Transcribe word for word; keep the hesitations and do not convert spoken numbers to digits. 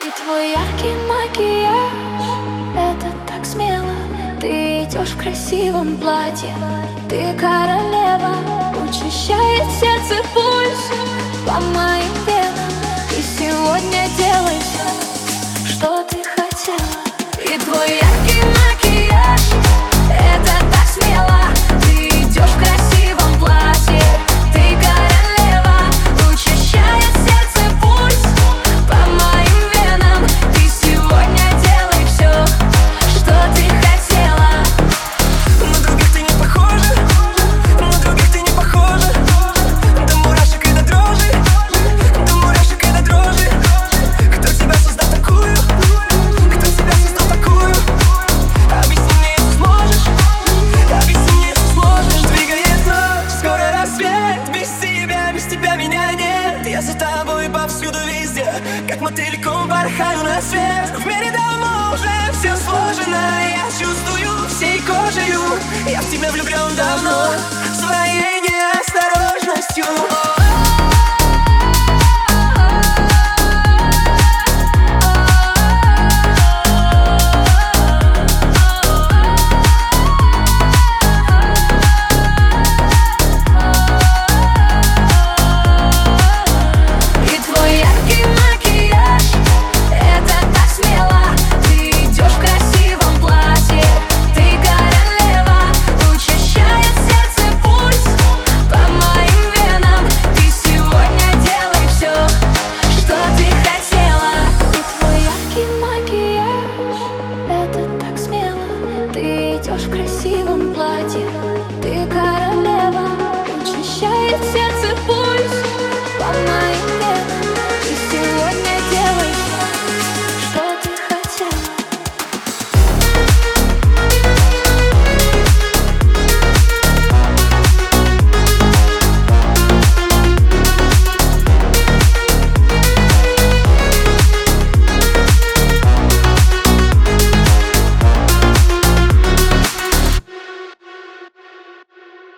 И твой яркий макияж, это так смело. Ты идешь в красивом платье, ты королева. Учащает сердце пульс по моим венам. И сегодня делай все, что ты хотела. И твой яркий макияж, это так смело. Ты идешь в красивом платье, ты королева. Учащает сердце пульс по моим венам. И сегодня делай все, что ты хотела. На других ты не похожа, на других ты не похожа. До мурашек и до дрожи, до мурашек и до дрожи. Кто тебя создал такую? Кто тебя создал такую? Объясни мне, если сможешь, объясни мне, если сможешь. Двигает ночь, скоро рассвет. Без тебя, без тебя меня нет. Я за тобой повсюду, везде, как мотыльком порхаю на свет. В мире давно уже все сложено, я чувствую всей кожею. Я в тебя влюблен давно, своей неосторожностью.